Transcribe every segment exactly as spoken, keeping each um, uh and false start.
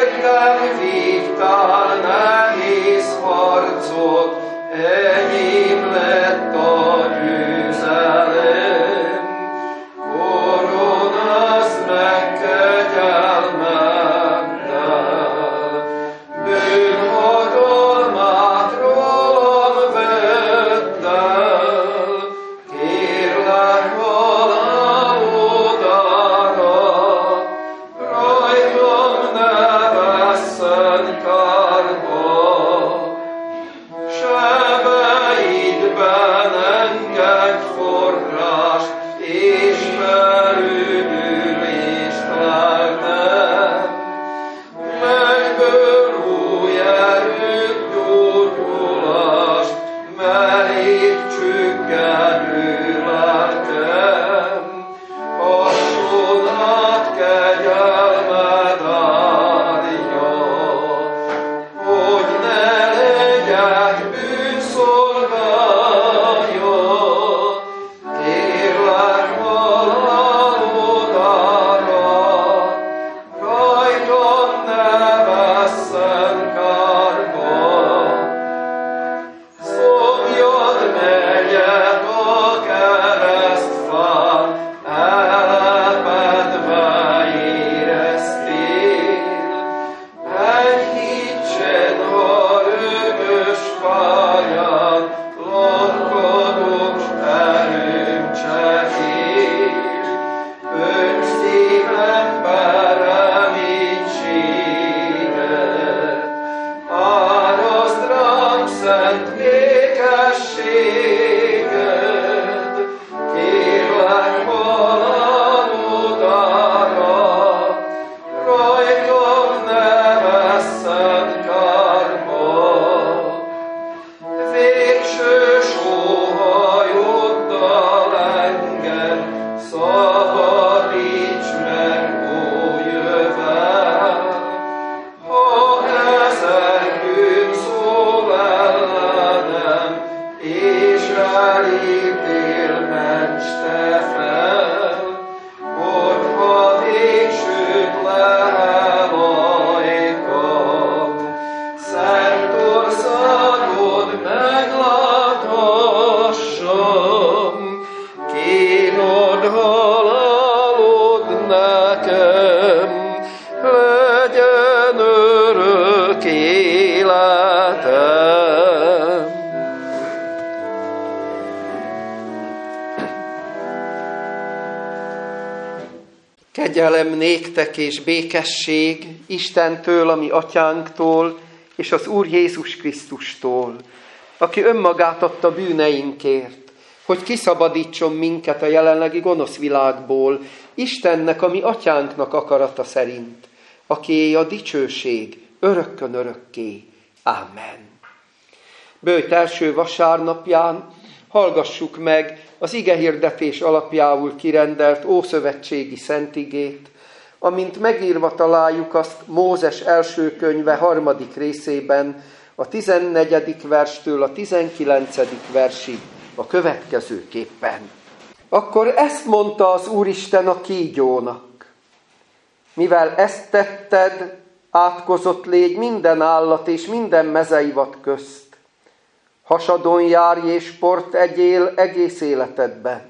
értem vívtál nehéz harcot, enyém lett a győzelem. Koronázd meg kegyelmeddel, bűnhadalmát rólam vedd el. Kérlek halálodra, rajtam ne vesszen kárba. Sebeidben engedj forrást, és felüdülést leltem. Mennyből új erőt gyógyulást, merét csüggedő lelkem. Adjon át kegyelmed áldja, hogy ne legyek bűnszolgája. Kérlek halálodra, rajtam ne vesszen kárba. Szobjad megyek a keresztfán, elepedve éreztél. Enyhítsen, ha rögös pályán lankadok, s erőm csekély. Önts szívembe reménységet, árasd rám szent békességet. Kérlek halálodra, rajtam ne vesszen kárba. Végső sóhajoddal engem szabadíts meg, ó jövel. Ha ezer bűn szól ellenem, és elítél, ments te fel, hogyha végsőt lehel ajkam, szent országod megláthassam. Kínod, halálod nekem, legyen örök életem. Kegyelem néktek és békesség Istentől, a mi atyánktól, és az Úr Jézus Krisztustól, aki önmagát adta bűneinkért, hogy kiszabadítson minket a jelenlegi gonosz világból, Istennek, a mi atyánknak akarata szerint, akié a dicsőség örökkön örökké. Amen. Böjt első vasárnapján hallgassuk meg az igehirdetés alapjául kirendelt ószövetségi szentigét, amint megírva találjuk azt Mózes első könyve harmadik részében, a tizennegyedik verstől a tizenkilencedik versig a következőképpen. Akkor ezt mondta az Úristen a kígyónak: mivel ezt tetted, átkozott légy minden állat és minden mezeivat közt. Hasadon járj és port egyél egész életedben.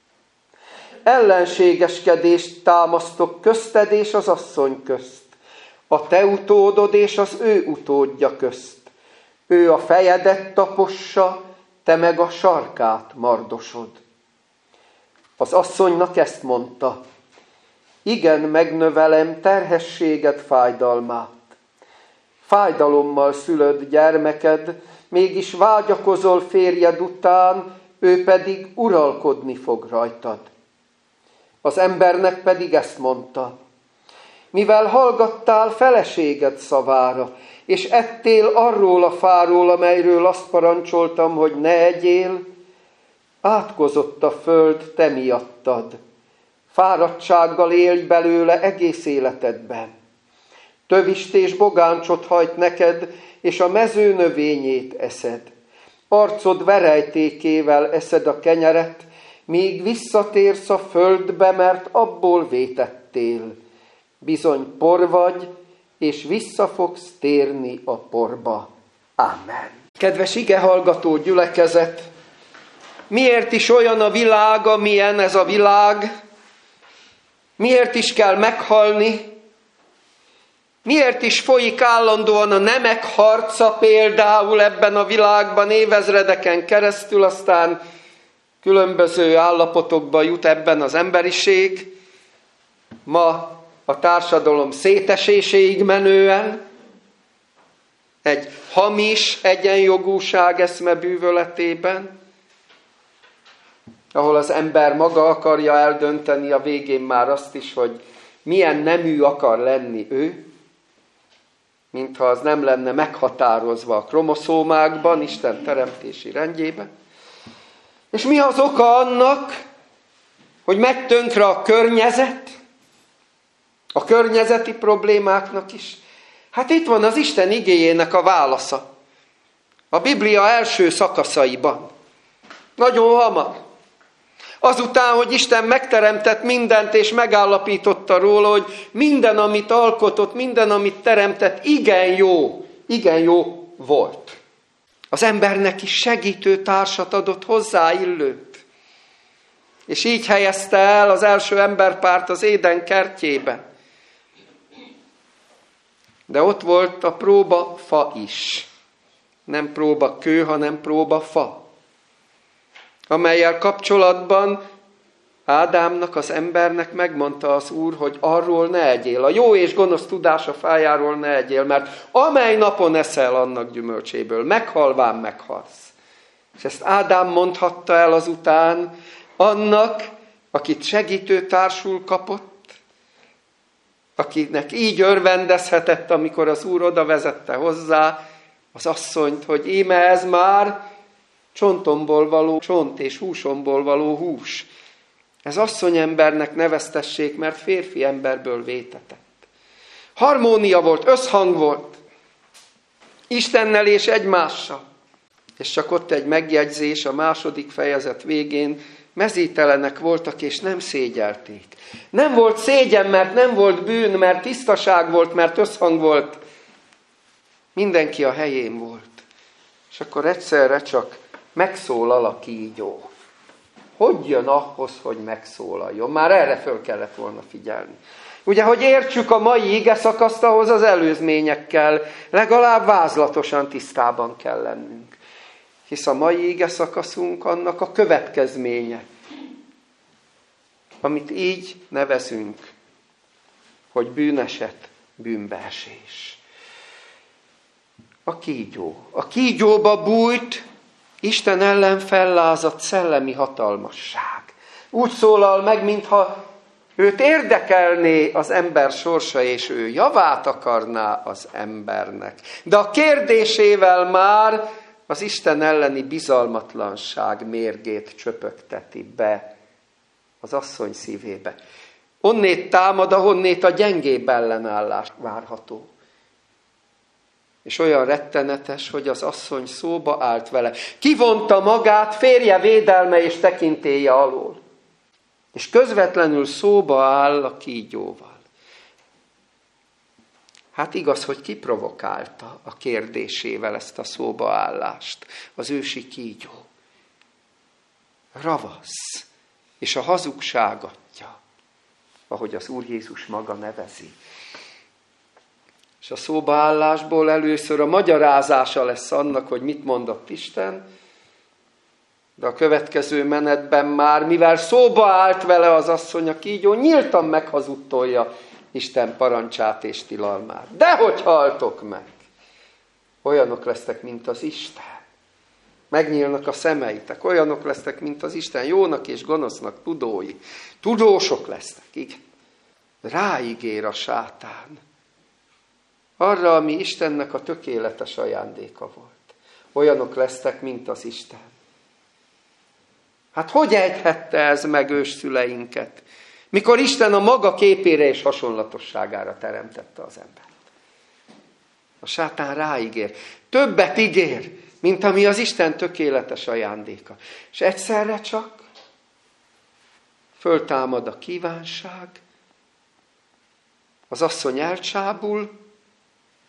Ellenségeskedést támasztok közted és az asszony közt, a te utódod és az ő utódja közt. Ő a fejedet tapossa, te meg a sarkát mardosod. Az asszonynak ezt mondta: igen, megnövelem terhességed fájdalmát. Fájdalommal szülöd gyermeked, mégis vágyakozol férjed után, ő pedig uralkodni fog rajtad. Az embernek pedig ezt mondta: mivel hallgattál feleséged szavára, és ettél arról a fáról, amelyről azt parancsoltam, hogy ne egyél, átkozott a föld te miattad. Fáradtsággal élj belőle egész életedben. Tövist és bogáncsot hajt neked, és a mező növényét eszed. Arcod verejtékével eszed a kenyeret, míg visszatérsz a földbe, mert abból vétettél. Bizony por vagy, és vissza fogsz térni a porba. Amen. Kedves igehallgató gyülekezet, miért is olyan a világ, amilyen ez a világ? Miért is kell meghalni? Miért is folyik állandóan a nemek harca például ebben a világban évezredeken keresztül, aztán különböző állapotokba jut ebben az emberiség, ma a társadalom széteséséig menően, egy hamis egyenjogúság eszmebűvöletében, ahol az ember maga akarja eldönteni a végén már azt is, hogy milyen nemű akar lenni ő, mintha az nem lenne meghatározva a kromoszómákban, Isten teremtési rendjében. És mi az oka annak, hogy megy tönkre a környezet, a környezeti problémáknak is? Hát itt van az Isten igéjének a válasza. A Biblia első szakaszaiban. Nagyon hamar. Azután, hogy Isten megteremtett mindent, és megállapította róla, hogy minden, amit alkotott, minden, amit teremtett, igen jó, igen jó volt. Az embernek is segítő társat adott hozzá, illőt. És így helyezte el az első emberpárt az Éden kertjében. De ott volt a próbafa is. Nem próbakő, hanem próbafa. Amellyel kapcsolatban Ádámnak, az embernek megmondta az Úr, hogy arról ne egyél, a jó és gonosz tudása fájáról ne egyél, mert amely napon eszel annak gyümölcséből, meghalván meghalsz. És ezt Ádám mondhatta el azután annak, akit segítő társul kapott, akinek így örvendezhetett, amikor az Úr oda vezette hozzá az asszonyt, hogy íme ez már csontomból való csont és húsomból való hús. Ez asszonyembernek neveztessék, mert férfi emberből vétetett. Harmónia volt, összhang volt. Istennel és egymással. És csak ott egy megjegyzés a második fejezet végén, mezítelenek voltak és nem szégyelték. Nem volt szégyen, mert nem volt bűn, mert tisztaság volt, mert összhang volt. Mindenki a helyén volt. És akkor egyszerre csak megszólal a kígyó. Hogy jön ahhoz, hogy megszólaljon? Már erre föl kellett volna figyelni. Ugye, hogy értsük a mai ige szakaszt, ahhoz az előzményekkel legalább vázlatosan tisztában kell lennünk. Hisz a mai ige szakaszunk annak a következménye, amit így nevezünk, hogy bűneset, bűnbeesés. A kígyó. A kígyóba bújt Isten ellen fellázadt szellemi hatalmasság. Úgy szólal meg, mintha őt érdekelné az ember sorsa, és ő javát akarná az embernek. De a kérdésével már az Isten elleni bizalmatlanság mérgét csöpögteti be az asszony szívébe. Onnét támad, ahonnét a gyengébb ellenállás várható. És olyan rettenetes, hogy az asszony szóba állt vele. Kivonta magát férje védelme és tekintélye alól. És közvetlenül szóba áll a kígyóval. Hát igaz, hogy kiprovokálta a kérdésével ezt a szóbaállást. Az ősi kígyó. Ravasz. És a hazugság atya, ahogy az Úr Jézus maga nevezi. És a szóbaállásból először a magyarázása lesz annak, hogy mit mondott Isten, de a következő menetben már, mivel szóba állt vele az asszony, a kígyó nyíltan meghazudtolja Isten parancsát és tilalmát. Dehogy haltok meg! Olyanok lesztek, mint az Isten. Megnyílnak a szemeitek, olyanok lesztek, mint az Isten, jónak és gonosznak tudói. Tudósok lesztek, igen. Ráígér a sátán arra, ami Istennek a tökéletes ajándéka volt. Olyanok lesztek, mint az Isten. Hát hogy ejthette ez meg ősszüleinket, mikor Isten a maga képére és hasonlatosságára teremtette az embert? A sátán ráígér. Többet ígér, mint ami az Isten tökéletes ajándéka. És egyszerre csak föltámad a kívánság, az asszony elcsábul,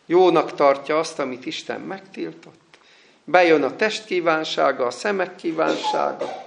Jónak tartja azt, amit Isten megtiltott. Bejön a test kívánsága, a szemek kívánsága,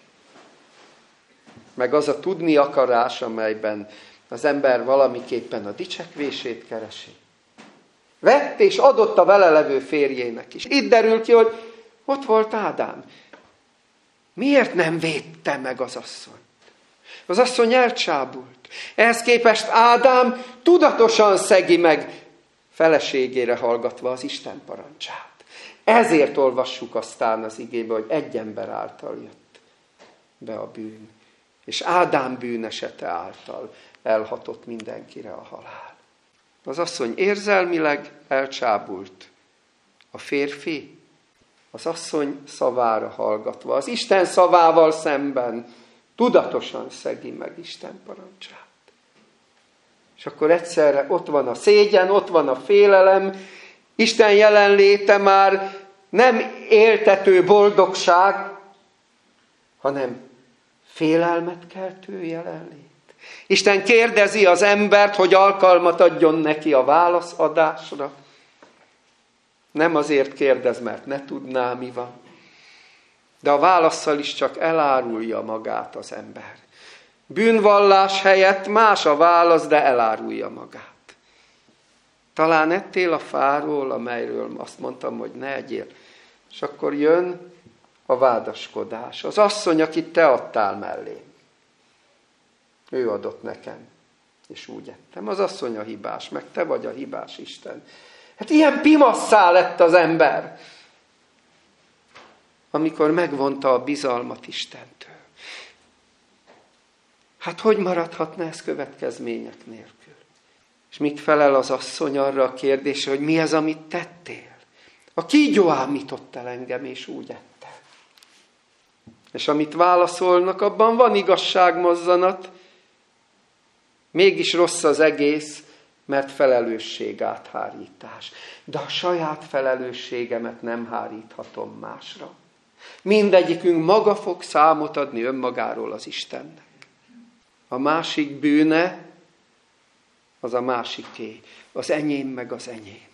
meg az a tudni akarás, amelyben az ember valamiképpen a dicsekvését keresi. Vett és adott a vele levő férjének is. Itt derül ki, hogy ott volt Ádám. Miért nem védte meg az asszonyt? Az asszony elcsábult. Ehhez képest Ádám tudatosan szegi meg, feleségére hallgatva az Isten parancsát. Ezért olvassuk aztán az igébe, hogy egy ember által jött be a bűn. És Ádám bűnesete által elhatott mindenkire a halál. Az asszony érzelmileg elcsábult. A férfi az asszony szavára hallgatva, az Isten szavával szemben tudatosan szegi meg Isten parancsát. És akkor egyszerre ott van a szégyen, ott van a félelem, Isten jelenléte már nem éltető boldogság, hanem félelmet keltő jelenlét. Isten kérdezi az embert, hogy alkalmat adjon neki a válaszadásra. Nem azért kérdez, mert ne tudná, mi van. De a válasszal is csak elárulja magát az ember. Bűnvallás helyett más a válasz, de elárulja magát. Talán ettél a fáról, amelyről azt mondtam, hogy ne egyél. És akkor jön a vádaskodás. Az asszony, akit te adtál mellém. Ő adott nekem, és úgy ettem. Az asszony a hibás, meg te vagy a hibás, Isten. Hát ilyen pimasszá lett az ember, amikor megvonta a bizalmat Istentől. Hát hogy maradhatna ez következmények nélkül? És mit felel az asszony arra a kérdésre, hogy mi az, amit tettél? A kígyó ámított el engem, és úgy ettem. És amit válaszolnak, abban van igazságmozzanat, mégis rossz az egész, mert felelősség áthárítás. De a saját felelősségemet nem háríthatom másra. Mindegyikünk maga fog számot adni önmagáról az Istennek. A másik bűne, az a másiké. Az enyém meg az enyém.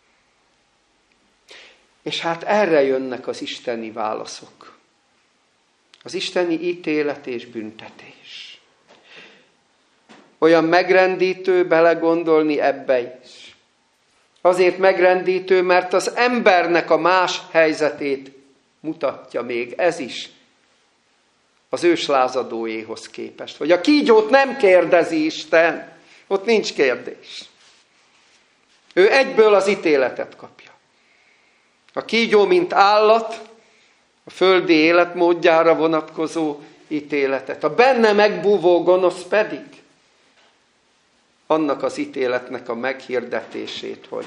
És hát erre jönnek az isteni válaszok. Az isteni ítélet és büntetés. Olyan megrendítő belegondolni ebbe is. Azért megrendítő, mert az embernek a más helyzetét mutatja még ez is az őslázadóéhoz képest. Hogy a kígyót nem kérdezi Isten, ott nincs kérdés. Ő egyből az ítéletet kapja. A kígyó, mint állat, a földi életmódjára vonatkozó ítéletet. A benne megbúvó gonosz pedig annak az ítéletnek a meghirdetését, hogy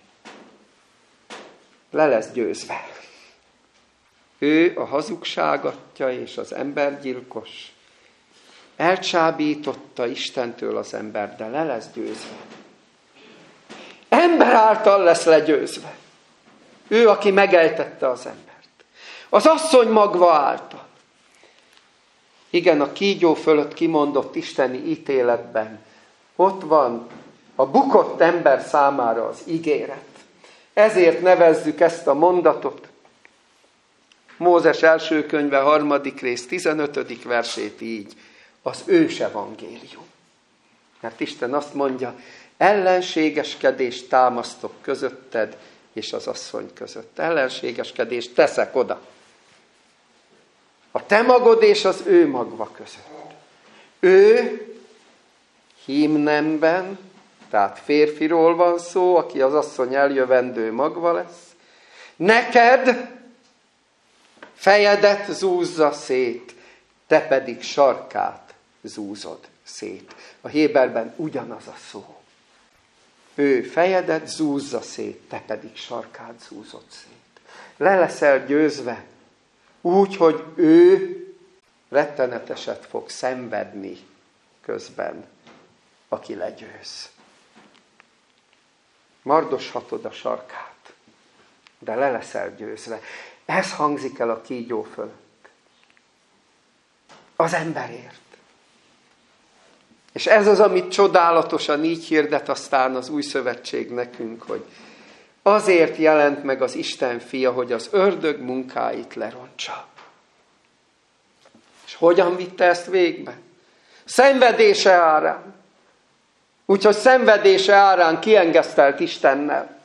le lesz győzve. Ő a hazugságatja és az embergyilkos. Elcsábította Istentől az ember, de le lesz győzve. Ember által lesz legyőzve. Ő, aki megejtette az embert. Az asszony magva által. Igen, a kígyó fölött kimondott isteni ítéletben ott van a bukott ember számára az ígéret. Ezért nevezzük ezt a mondatot. Mózes első könyve, harmadik rész, tizenötödik versét így. Az ős evangélium. Mert Isten azt mondja, ellenségeskedést támasztok közötted és az asszony között. Ellenségeskedést teszek oda. A te magod és az ő magva között. Ő hímnemben, tehát férfiról van szó, aki az asszony eljövendő magva lesz. Neked fejedet zúzza szét, te pedig sarkát zúzod szét. A héberben ugyanaz a szó. Ő fejedet zúzza szét, te pedig sarkát zúzod szét. Le leszel győzve, úgy, hogy ő retteneteset fog szenvedni közben, aki legyőz. Mardoshatod a sarkát, de le leszel győzve. Ez hangzik el a kígyó fölött. Az emberért. És ez az, amit csodálatosan így hirdet aztán az új szövetség nekünk, hogy Azért jelent meg az Isten fia, hogy az ördög munkáit lerontsa. És hogyan vitte ezt végbe? Szenvedése árán. Úgyhogy szenvedése árán kiengesztelt Istennel.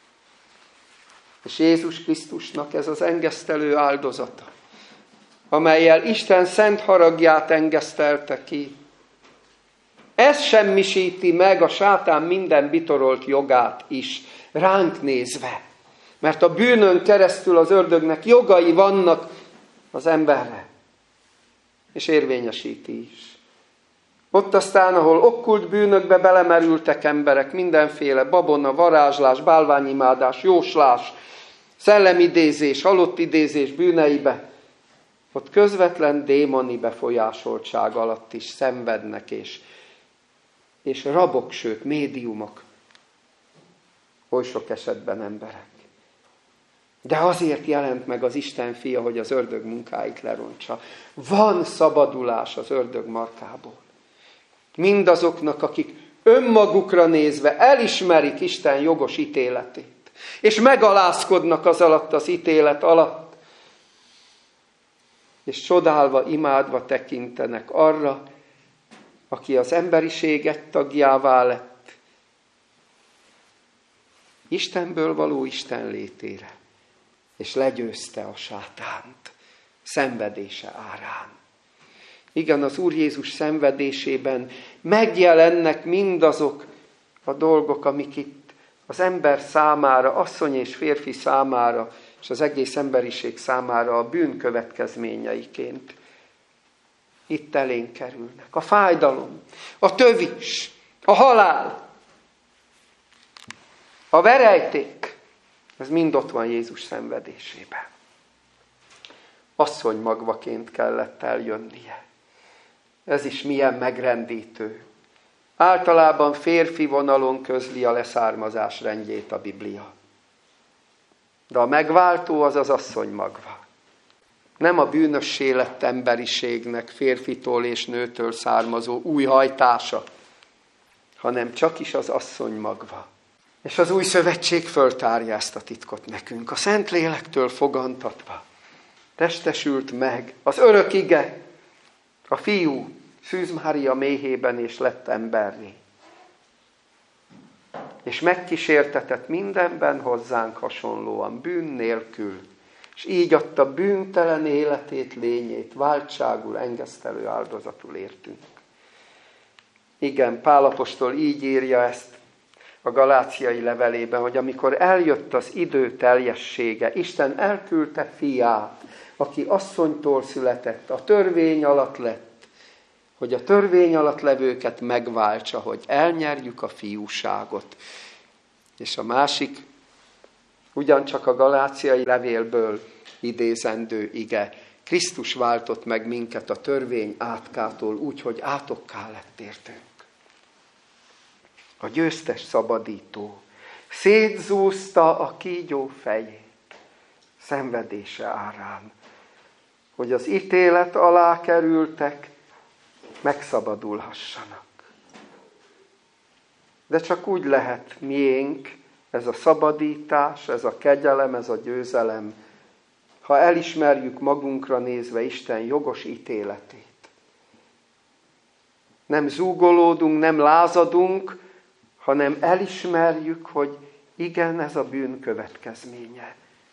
És Jézus Krisztusnak ez az engesztelő áldozata, amellyel Isten szent haragját engesztelte ki. Ez semmisíti meg a sátán minden bitorolt jogát is, ránk nézve. Mert a bűnön keresztül az ördögnek jogai vannak az emberre. És érvényesíti is. Ott aztán, ahol okkult bűnökbe belemerültek emberek, mindenféle babona, varázslás, bálványimádás, jóslás, szellemidézés, halottidézés bűneibe, ott közvetlen démoni befolyásoltság alatt is szenvednek, és, és rabok, sőt, médiumok, oly sok esetben emberek. De azért jelent meg az Isten fia, hogy az ördög munkáit lerontsa. Van szabadulás az ördög markából. Mindazoknak, akik önmagukra nézve elismerik Isten jogos ítéletét, és megalázkodnak az alatt az ítélet alatt, és csodálva, imádva tekintenek arra, aki az emberiség egy tagjává lett, Istenből való Isten létére, és legyőzte a sátánt szenvedése árán. Igen, az Úr Jézus szenvedésében megjelennek mindazok a dolgok, amik itt az ember számára, asszony és férfi számára, és az egész emberiség számára a bűn következményeiként itt elénk kerülnek. A fájdalom, a tövis, a halál, a verejték, ez mind ott van Jézus szenvedésében. Asszony magvaként kellett eljönnie. Ez is milyen megrendítő. Általában férfi vonalon közli a leszármazás rendjét a Biblia. De a megváltó az az asszony magva. Nem a bűnössé lett emberiségnek férfitól és nőtől származó új hajtása, hanem csak is az asszony magva. És az új szövetség föltárja ezt a titkot nekünk. A Szentlélektől fogantatva testesült meg az örök ige, a fiú Szűz Mária méhében, és lett emberré. És megkísértetett mindenben hozzánk hasonlóan, bűn nélkül, és így adta bűntelen életét, lényét, váltságul, engesztelő áldozatul értünk. Igen, Pál apostol így írja ezt a galáciai levelében, hogy amikor eljött az idő teljessége, Isten elküldte fiát, aki asszonytól született, a törvény alatt lett, hogy a törvény alatt levőket megváltsa, hogy elnyerjük a fiúságot. És a másik, ugyancsak a galáciai levélből idézendő ige, Krisztus váltott meg minket a törvény átkától úgy, hogy átokká lett értünk. A győztes szabadító szétzúzta a kígyó fejét szenvedése árán, hogy az ítélet alá kerültek, megszabadulhassanak. De csak úgy lehet miénk ez a szabadítás, ez a kegyelem, ez a győzelem, ha elismerjük magunkra nézve Isten jogos ítéletét. Nem zúgolódunk, nem lázadunk, hanem elismerjük, hogy igen, ez a bűn következménye.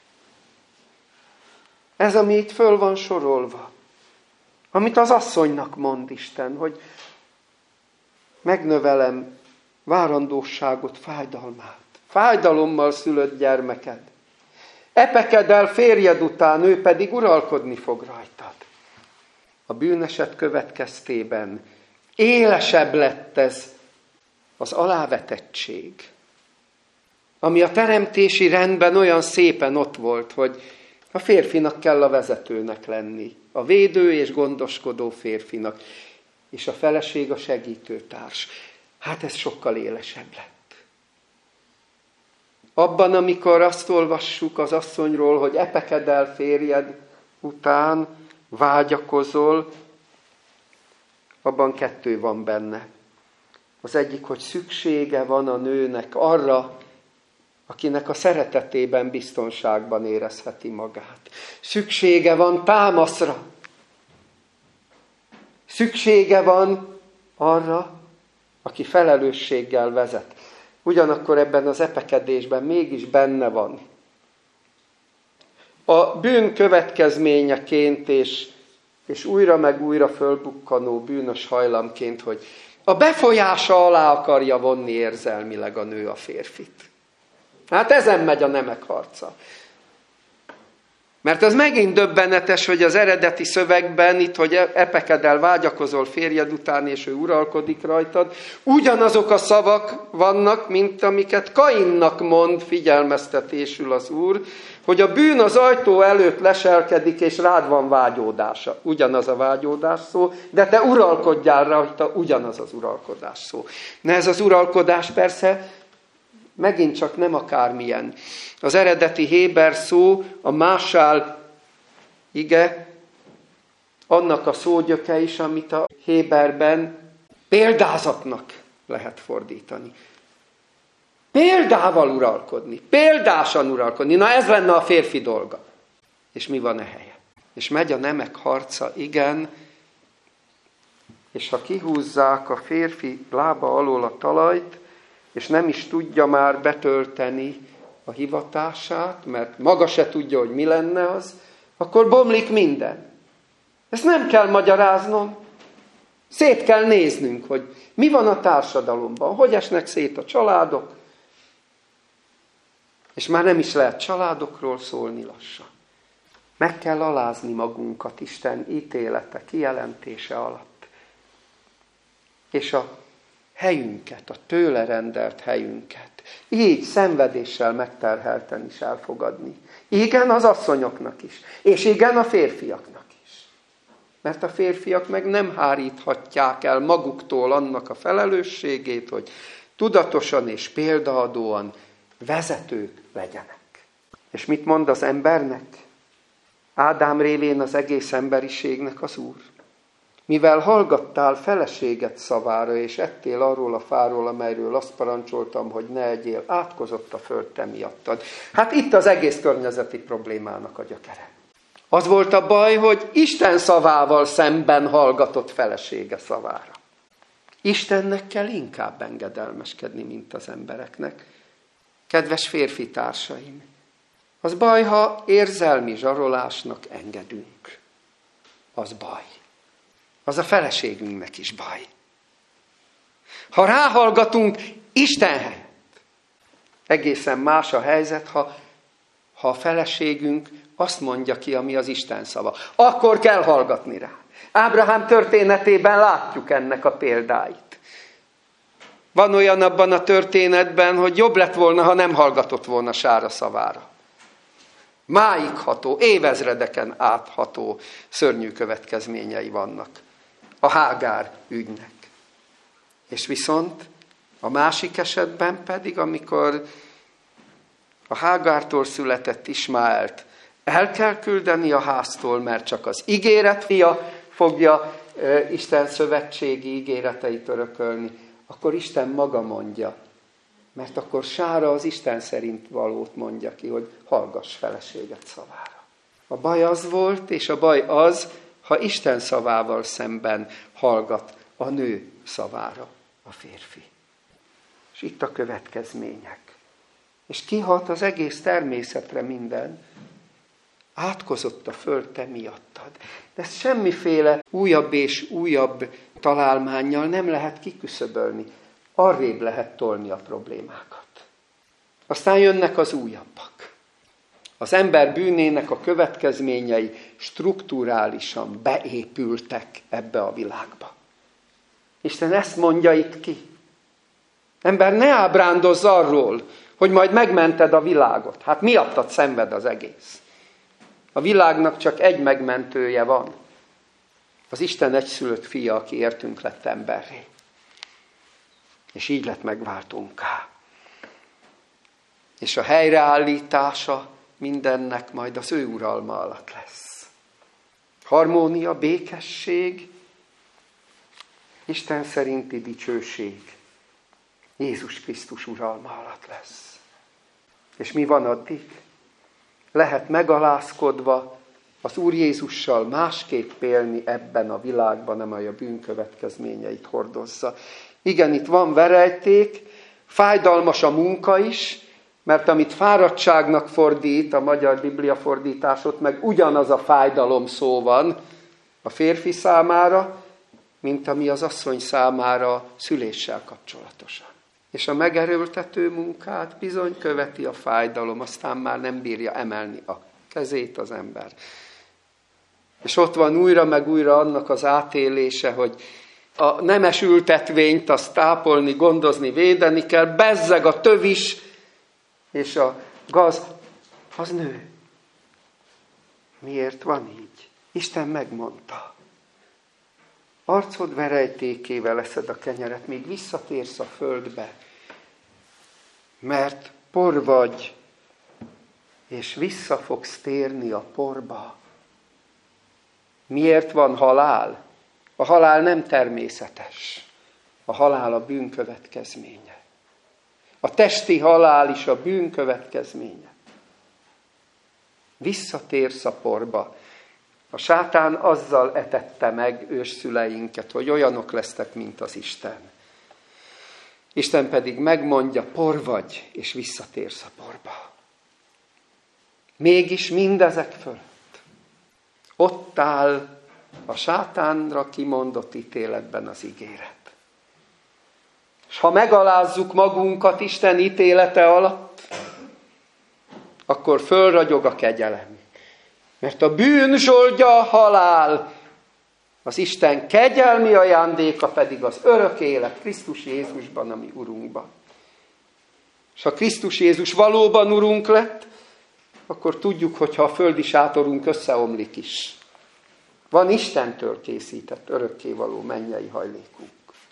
Ez, ami itt föl van sorolva. Amit az asszonynak mond Isten, hogy megnövelem várandóságot, fájdalmát. Fájdalommal szülött gyermeked. Epeked el férjed után, ő pedig uralkodni fog rajtad. A bűneset következtében élesebb lett ez az alávetettség, ami a teremtési rendben olyan szépen ott volt, hogy a férfinak kell a vezetőnek lenni, a védő és gondoskodó férfinak, és a feleség a segítőtárs. Hát ez sokkal élesebb lett. Abban, amikor azt olvassuk az asszonyról, hogy epeked el férjed után, vágyakozol, abban kettő van benne. Az egyik, hogy szüksége van a nőnek arra, akinek a szeretetében, biztonságban érezheti magát. Szüksége van támaszra. Szüksége van arra, aki felelősséggel vezet. Ugyanakkor ebben az epekedésben mégis benne van. A bűn következményeként és, és újra meg újra fölbukkanó bűnös hajlamként, hogy a befolyása alá akarja vonni érzelmileg a nő a férfit. Hát ezen megy a nemek harca. Mert az megint döbbenetes, hogy az eredeti szövegben, itt, hogy epekedel, vágyakozol férjed után, és ő uralkodik rajtad, ugyanazok a szavak vannak, mint amiket Kainnak mond figyelmeztetésül az Úr, hogy a bűn az ajtó előtt leselkedik, és rád van vágyódása. Ugyanaz a vágyódás szó, de te uralkodjál rajta, ugyanaz az uralkodás szó. Na ez az uralkodás persze megint csak nem akármilyen. Az eredeti héber szó, a másál ige, annak a szógyöke is, amit a héberben példázatnak lehet fordítani. Példával uralkodni, példásan uralkodni. Na ez lenne a férfi dolga. És mi van e helye? És megy a nemek harca, igen, és ha kihúzzák a férfi lába alól a talajt, és nem is tudja már betölteni a hivatását, mert maga se tudja, hogy mi lenne az, akkor bomlik minden. Ezt nem kell magyaráznom. Szét kell néznünk, hogy mi van a társadalomban, hogy esnek szét a családok, és már nem is lehet családokról szólni lassan. Meg kell alázni magunkat Isten ítélete, kijelentése alatt. És a helyünket, a tőle rendelt helyünket így szenvedéssel megterhelten is elfogadni. Igen, az asszonyoknak is. És igen, a férfiaknak is. Mert a férfiak meg nem háríthatják el maguktól annak a felelősségét, hogy tudatosan és példaadóan vezetők legyenek. És mit mond az embernek? Ádám révén az egész emberiségnek az Úr. Mivel hallgattál feleséget szavára, és ettél arról a fáról, amelyről azt parancsoltam, hogy ne egyél, átkozott a föld te miattad. Hát itt az egész környezeti problémának a gyökere. Az volt a baj, hogy Isten szavával szemben hallgatott felesége szavára. Istennek kell inkább engedelmeskedni, mint az embereknek. Kedves férfi társaim, az baj, ha érzelmi zsarolásnak engedünk. Az baj. Az a feleségünknek is baj. Ha ráhallgatunk Isten helyett, egészen más a helyzet, ha, ha a feleségünk azt mondja ki, ami az Isten szava. Akkor kell hallgatni rá. Ábrahám történetében látjuk ennek a példáit. Van olyan abban a történetben, hogy jobb lett volna, ha nem hallgatott volna Sára szavára. Máig ható, évezredeken átható szörnyű következményei vannak a Hágár ügynek. És viszont a másik esetben pedig, amikor a Hágártól született Ismáelt el kell küldeni a háztól, mert csak az ígéret fia fogja e, Isten szövetségi ígéreteit örökölni, akkor Isten maga mondja, mert akkor Sára az Isten szerint valót mondja ki, hogy hallgass feleséget szavára. A baj az volt, és a baj az, ha Isten szavával szemben hallgat a nő szavára a férfi. És itt a következmények. És kihat az egész természetre minden. Átkozott a föld te miattad. De ezt semmiféle újabb és újabb találmánnyal nem lehet kiküszöbölni. Arrébb lehet tolni a problémákat. Aztán jönnek az újabbak. Az ember bűnének a következményei strukturálisan beépültek ebbe a világba. Isten ezt mondja itt ki. Ember, ne ábrándozz arról, hogy majd megmented a világot. Hát miattad szenved az egész. A világnak csak egy megmentője van. Az Isten egyszülött fia, aki értünk lett emberré. És így lett megváltónká. És a helyreállítása mindennek majd az ő uralma alatt lesz. Harmónia, békesség, Isten szerinti dicsőség Jézus Krisztus uralma alatt lesz. És mi van addig? Lehet megalázkodva az Úr Jézussal másképp élni ebben a világban, amely a bűn következményeit hordozza. Igen, itt van verejték, fájdalmas a munka is, mert amit fáradtságnak fordít a magyar Biblia fordításot, meg ugyanaz a fájdalom szó van a férfi számára, mint ami az asszony számára szüléssel kapcsolatosan. És a megerőltető munkát bizony követi a fájdalom, aztán már nem bírja emelni a kezét az ember. És ott van újra meg újra annak az átélése, hogy a nemes ültetvényt azt tápolni, gondozni, védeni kell, bezzeg a tövis, és a gaz, az nő. Miért van így? Isten megmondta. Arcod verejtékével eszed a kenyeret, míg visszatérsz a földbe, mert por vagy, és vissza fogsz térni a porba. Miért van halál? A halál nem természetes. A halál a bűn következménye. A testi halál is a bűn következménye. Visszatérsz a porba. A sátán azzal etette meg ősszüleinket, hogy olyanok lesztek, mint az Isten. Isten pedig megmondja, por vagy, és visszatérsz a porba. Mégis mindezek fölött ott áll a sátánra kimondott ítéletben az ígéret. És ha megalázzuk magunkat Isten ítélete alatt, akkor fölragyog a kegyelem. Mert a bűn zsoldja a halál, az Isten kegyelmi ajándéka pedig az örök élet Krisztus Jézusban, ami Urunkban. És ha Krisztus Jézus valóban Urunk lett, akkor tudjuk, hogyha a földi sátorunk összeomlik is. Van Istentől készített örökkévaló mennyei hajlékunk.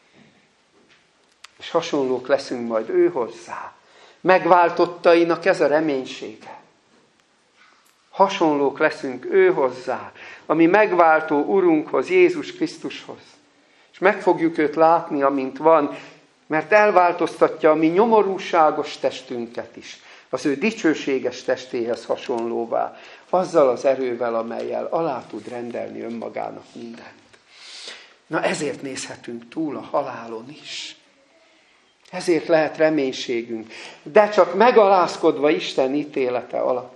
És hasonlók leszünk majd ő hozzá. Megváltottainak ez a reménysége. Hasonlók leszünk ő hozzá, ami megváltó Urunkhoz, Jézus Krisztushoz. És meg fogjuk őt látni, amint van, mert elváltoztatja a mi nyomorúságos testünket is, az ő dicsőséges testéhez hasonlóvá, azzal az erővel, amellyel alá tud rendelni önmagának mindent. Na ezért nézhetünk túl a halálon is. Ezért lehet reménységünk, de csak megalázkodva Isten ítélete alatt.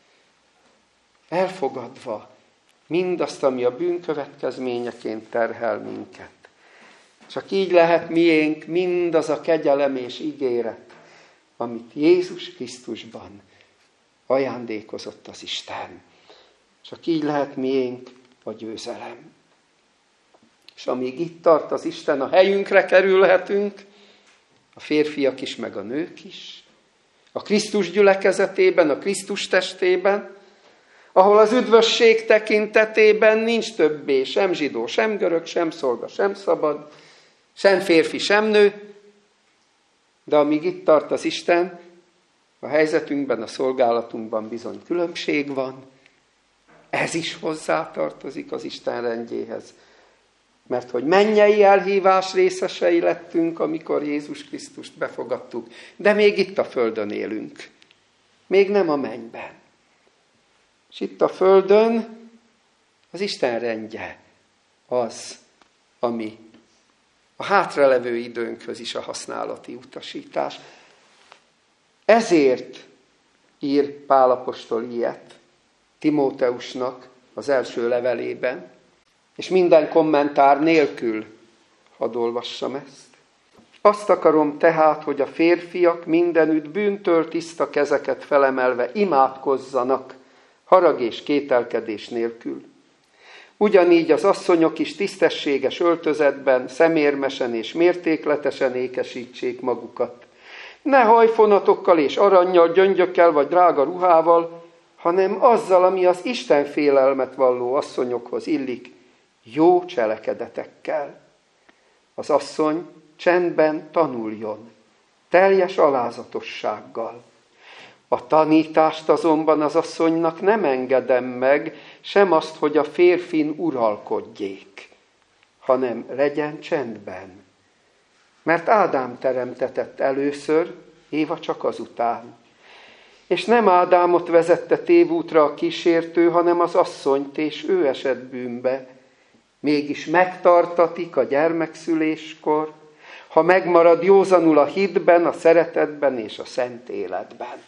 Elfogadva mindazt, ami a bűn következményeként terhel minket. Csak így lehet miénk mindaz a kegyelem és ígéret, amit Jézus Krisztusban ajándékozott az Isten. Csak így lehet miénk a győzelem. És amíg itt tart az Isten, a helyünkre kerülhetünk, a férfiak is, meg a nők is, a Krisztus gyülekezetében, a Krisztus testében, ahol az üdvösség tekintetében nincs többé sem zsidó, sem görög, sem szolga, sem szabad, sem férfi, sem nő, de amíg itt tart az Isten, a helyzetünkben, a szolgálatunkban bizony különbség van, ez is hozzátartozik az Isten rendjéhez. Mert hogy mennyei elhívás részesei lettünk, amikor Jézus Krisztust befogadtuk, de még itt a földön élünk. Még nem a mennyben. És itt a földön az Isten rendje az, ami a hátralevő időnkhöz is a használati utasítás. Ezért ír Pál apostol ilyet Timóteusnak az első levelében, és minden kommentár nélkül hadd olvassam ezt. Azt akarom tehát, hogy a férfiak mindenütt bűntől tiszta kezeket felemelve imádkozzanak, harag és kételkedés nélkül. Ugyanígy az asszonyok is tisztességes öltözetben, szemérmesen és mértékletesen ékesítsék magukat. Ne hajfonatokkal és arannyal, gyöngyökkel vagy drága ruhával, hanem azzal, ami az Isten félelmet valló asszonyokhoz illik, jó cselekedetekkel. Az asszony csendben tanuljon, teljes alázatossággal. A tanítást azonban az asszonynak nem engedem meg, sem azt, hogy a férfin uralkodjék, hanem legyen csendben. Mert Ádám teremtetett először, Éva csak azután. És nem Ádámot vezette tévútra a kísértő, hanem az asszonyt, és ő esett bűnbe. Mégis megtartatik a gyermekszüléskor, ha megmarad józanul a hitben, a szeretetben és a szent életben.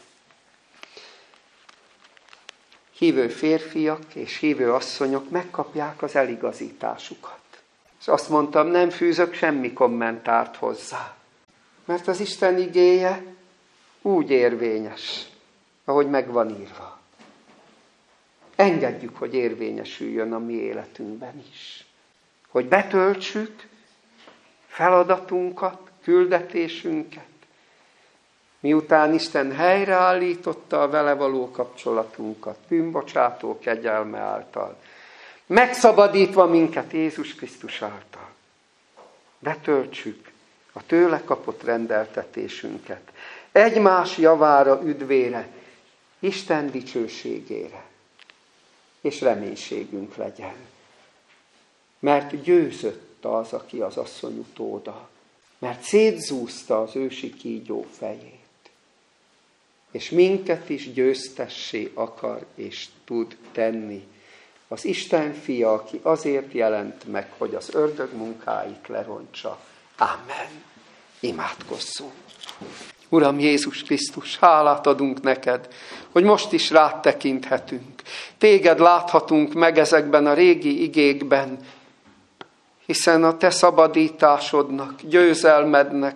Hívő férfiak és hívő asszonyok megkapják az eligazításukat. És azt mondtam, nem fűzök semmi kommentárt hozzá. Mert az Isten igéje úgy érvényes, ahogy meg van írva. Engedjük, hogy érvényesüljön a mi életünkben is. Hogy betöltsük feladatunkat, küldetésünket, miután Isten helyreállította a vele való kapcsolatunkat, bűnbocsátó kegyelme által, megszabadítva minket Jézus Krisztus által. Betöltsük a tőle kapott rendeltetésünket, egymás javára, üdvére, Isten dicsőségére, és reménységünk legyen. Mert győzött az, aki az asszony utóda, mert szétzúzta az ősi kígyó fejét, és minket is győztessé akar és tud tenni. Az Isten fia, aki azért jelent meg, hogy az ördög munkáit lerontsa. Amen. Imádkozzunk. Uram Jézus Krisztus, hálát adunk neked, hogy most is rád tekinthetünk. Téged láthatunk meg ezekben a régi igékben, hiszen a te szabadításodnak, győzelmednek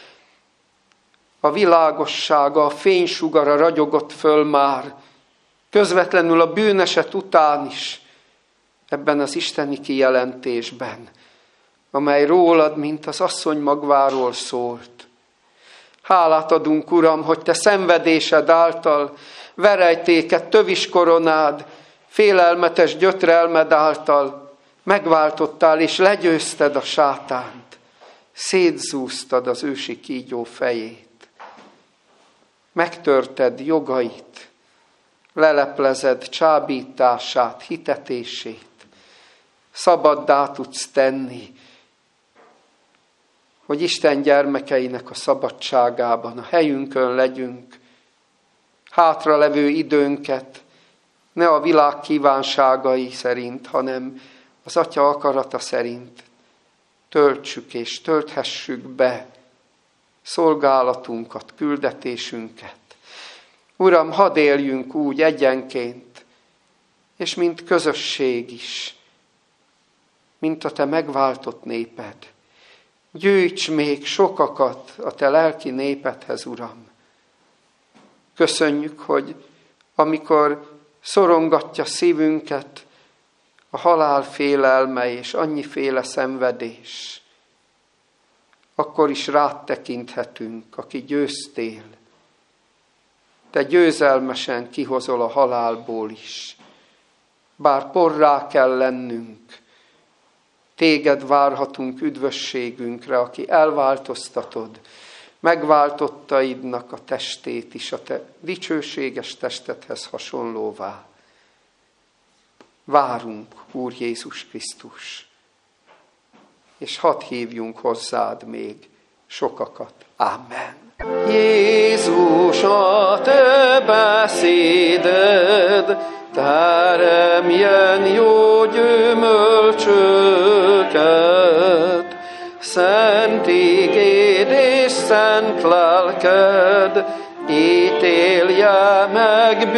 a világossága, a fénysugara ragyogott föl már, közvetlenül a bűneset után is, ebben az isteni kijelentésben, amely rólad, mint az asszony magváról szólt. Hálát adunk, Uram, hogy te szenvedésed által, verejtéket, töviskoronád, félelmetes gyötrelmed által megváltottál és legyőzted a sátánt. Szétzúztad az ősi kígyó fejét. Megtörted jogait, leleplezed csábítását, hitetését. Szabaddá tudsz tenni, hogy Isten gyermekeinek a szabadságában, a helyünkön legyünk, hátralevő időnket ne a világ kívánságai szerint, hanem az Atya akarata szerint töltsük és tölthessük be szolgálatunkat, küldetésünket. Uram, hadd éljünk úgy egyenként, és mint közösség is, mint a te megváltott néped. Gyűjts még sokakat a te lelki népedhez, Uram. Köszönjük, hogy amikor szorongatja szívünket a halál félelme és annyiféle szenvedés, akkor is rád tekinthetünk, aki győztél. Te győzelmesen kihozol a halálból is. Bár porrá kell lennünk, téged várhatunk üdvösségünkre, aki elváltoztatod, megváltottaidnak a testét is, a te dicsőséges testedhez hasonlóvá. Várunk, Úr Jézus Krisztus, és hadd hívjunk hozzád még sokakat. Amen. Jézus, a te beszéded teremjen jó gyümölcsöket, szent igéd és szent lelked ítélje meg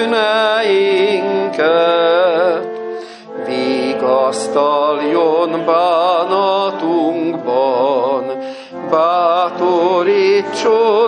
bűneinket, vigasztaljon bánatunkban, bátorítson